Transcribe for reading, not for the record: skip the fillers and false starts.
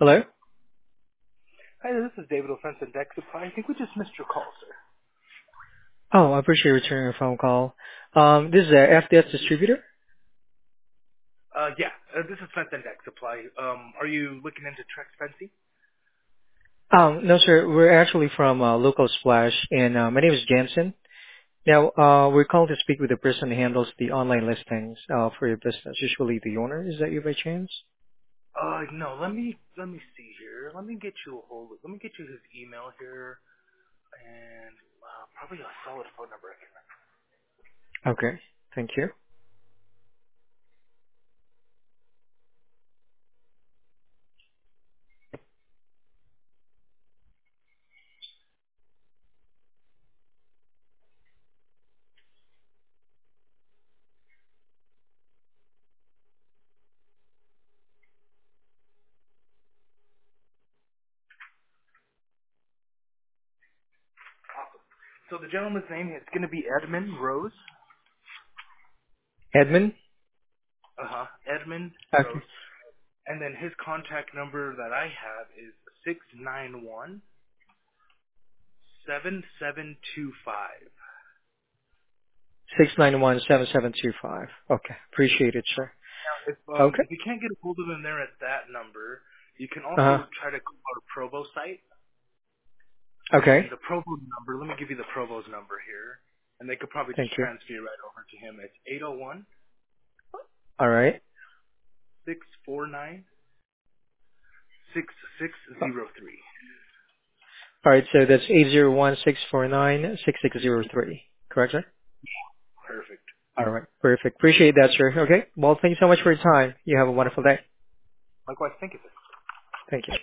Hello? Hi, this is David Offensive Deck Supply. I think we just missed your call, sir. Oh, I appreciate you returning your phone call. This is a FDS distributor? Yeah, this is Fence and Deck Supply. Are you looking into Trex fencing? No, sir. We're actually from Local Splash, and my name is Jansen. Now, we're calling to speak with the person who handles the online listings for your business, usually the owner. Is that you by chance? No. Let me see here. Let me get you a hold. Let me get you his email here, and probably a solid phone number. I can remember. Okay. Thank you. Awesome. So the gentleman's name is going to be Edmund Rose. Edmund? Edmund Okay. Rose. And then his contact number that I have is 691-7725. 691-7725. Okay. Appreciate it, sir. If Okay. if you can't get a hold of him there at that number, you can Uh-huh. also try to call our Provo site. Okay. And the Provo number, let me give you the Provo's number here, and they could probably just Thank you. transfer you right over to him. It's 801 All right. 649 6603. All right. So that's 801-649-6603. Correct, sir? Perfect. All right. Perfect. Appreciate that, sir. Okay. Well, thank you so much for your time. You have a wonderful day. Likewise, thank you, sir. Thank you.